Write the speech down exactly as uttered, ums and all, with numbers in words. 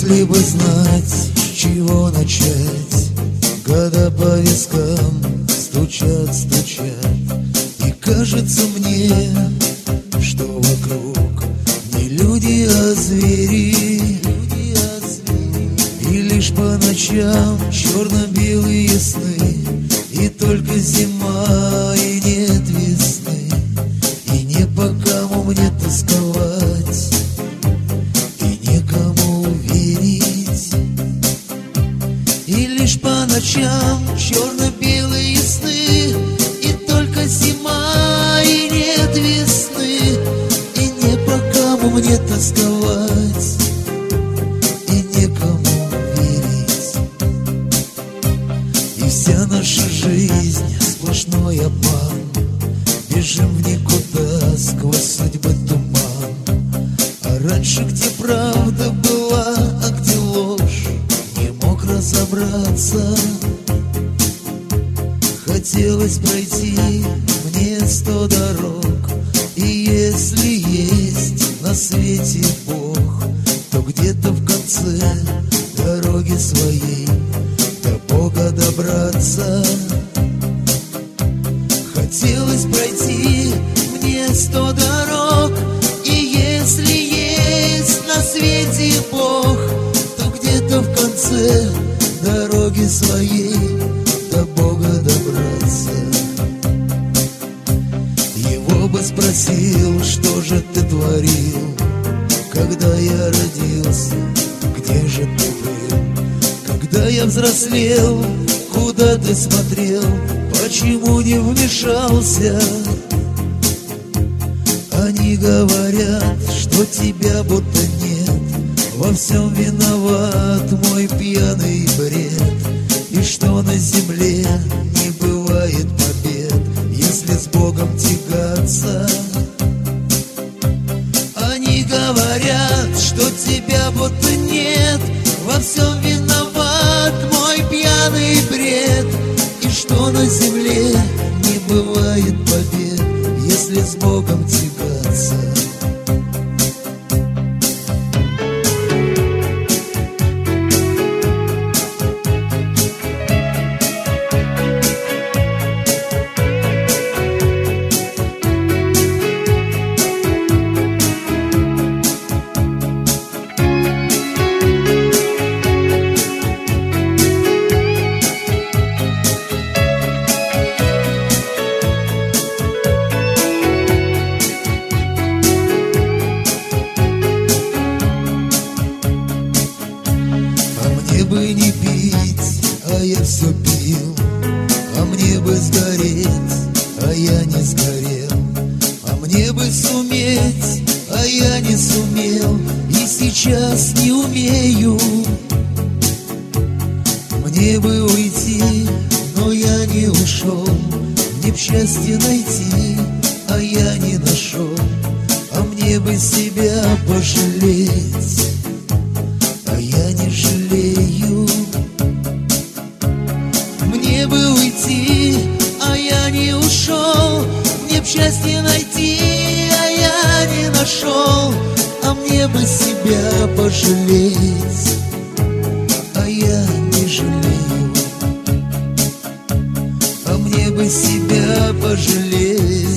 Если бы знать, с чего начать, года по вискам стучат, стучат, и кажется мне, что вокруг не люди, а звери. И лишь по ночам черно-белые сны, и только зима, и нет весны, и не по кому мне тосковать, и некому верить. И лишь по ночам черно-белые сны, и только зима, и нет весны, и не по кому мне тосковать, и некому верить. И вся наша жизнь сплошной обман, бежим в никуда сквозь судьбы туман. А раньше где правда была, а где ложь, не мог разобраться. Хотелось пройти мне сто дорог, и если есть на свете Бог, то где-то в конце дороги своей до Бога добраться. Хотелось пройти мне сто дорог, и если есть на свете Бог, то где-то в конце дороги своей до Бога добраться. Его бы спросил, что же ты творил, когда я родился, где же ты был? Когда я взрослел, куда ты смотрел, почему не вмешался? Они говорят, что тебя будто нет, во всем виноват мой пьяный бред, и что на земле не бывает побед, если с Богом тягаться. Они говорят, что тебя будто нет, во всем виноват мой пьяный бред, и что на земле не бывает побед, если с Богом тягаться. Мне бы не пить, а я все пил, а мне бы сгореть, а я не сгорел, а мне бы суметь, а я не сумел, и сейчас не умею. Мне бы уйти, но я не ушел, мне б счастье найти, а я не нашел, а мне бы себя пожалеть, а я не жалею. Мне бы уйти, а я не ушел, мне б счастье найти, а я не нашел, а мне бы себя пожалеть, а я не жалею. А мне бы себя пожалеть,